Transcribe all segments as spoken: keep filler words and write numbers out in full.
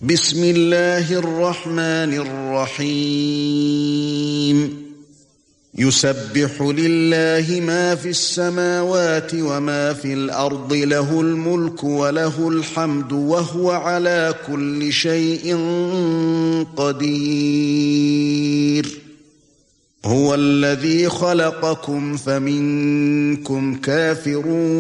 بسم الله الرحمن الرحيم يسبح لله ما في السماوات وما في الأرض له الملك وله الحمد وهو على كل شيء قدير هو الذي خلقكم فمنكم كافر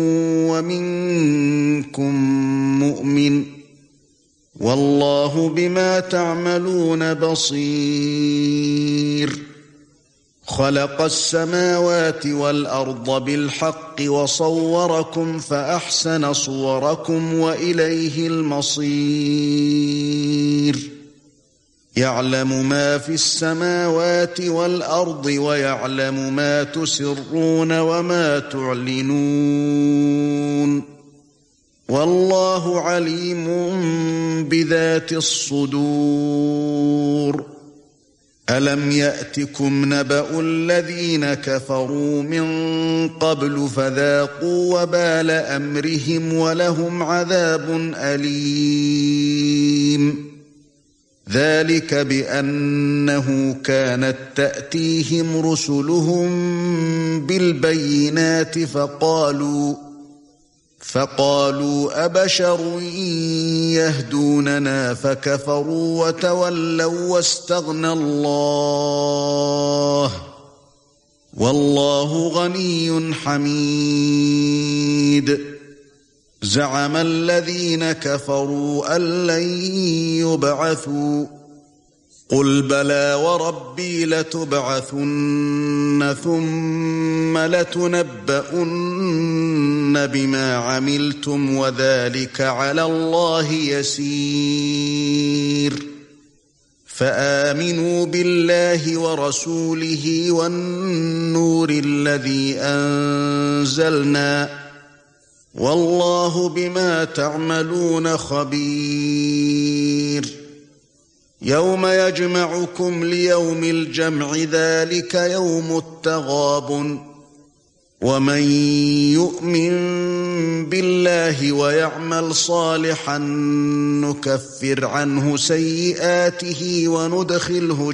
ومنكم مؤمن والله بما تعملون بصير خلق السماوات والأرض بالحق وصوركم فأحسن صوركم وإليه المصير يعلم ما في السماوات والأرض ويعلم ما تسرون وما تعلنون والله عليم بذات الصدور ألم يأتكم نبأ الذين كفروا من قبل فذاقوا وبال أمرهم ولهم عذاب أليم ذلك بأنه كانت تأتيهم رسلهم بالبينات فقالوا فقالوا أبشر يهدوننا فكفروا وتولوا واستغنى الله والله غني حميد زعم الذين كفروا أن لن يبعثوا قل بلى وربي لتبعثن ثم لتنبؤن بما عملتم وذلك على الله يسير فآمنوا بالله ورسوله والنور الذي أنزلنا والله بما تعملون خبير يوم يجمعكم ليوم الجمع ذلك يوم التغابن ومن يؤمن بالله ويعمل صالحا نكفر عنه سيئاته وندخله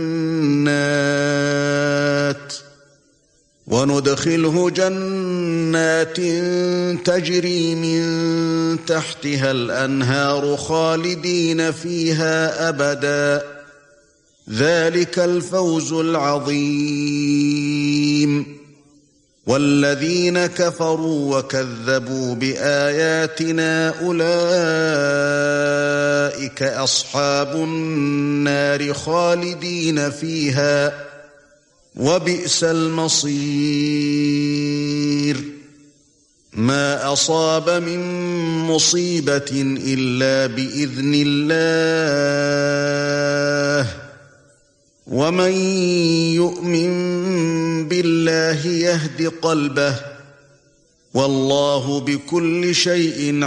جنات وندخله جنات تجري من تحتها الأنهار خالدين فيها أبدا ذلك الفوز العظيم والذين كفروا وكذبوا بآياتنا أولئك أصحاب النار خالدين فيها وبئس المصير ما أصاب من مصيبة إلا بإذن الله ومن يؤمن بالله يهد قلبه والله بكل شيء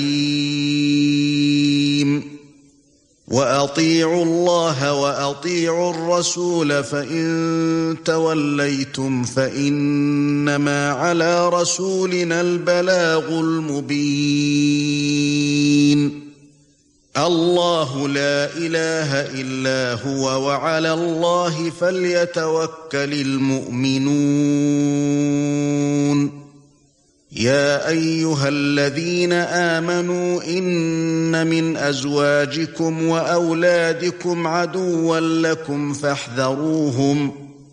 عليم وأطيعوا الله وأطيعوا الرسول فإن توليتم فإنما على رسولنا البلاغ المبين الله لا إله إلا هو وعلى الله فليتوكل المؤمنون يا أيها الذين آمنوا إن من أزواجكم وأولادكم عدوا لكم فاحذروهم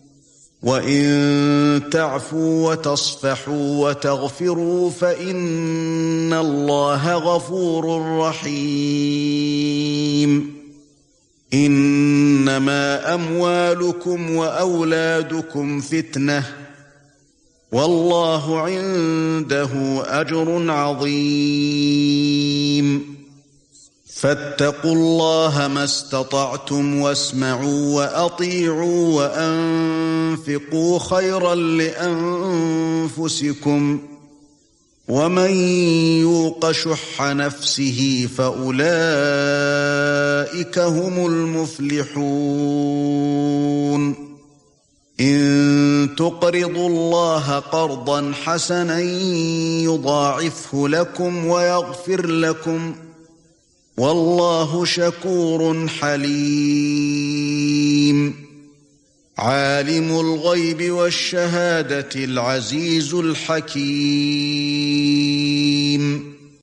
وإن تعفوا وتصفحوا وتغفروا فإن الله غفور رحيم إنما أموالكم وأولادكم فتنة والله عنده أجر عظيم فاتقوا الله ما استطعتم واسمعوا وأطيعوا وأنفقوا خيرا لأنفسكم ومن يوق شح نفسه فأولئك هم المفلحون إن تقرضوا الله قرضا حسنا يضاعفه لكم ويغفر لكم والله شكور حليم عالم الغيب والشهادة العزيز الحكيم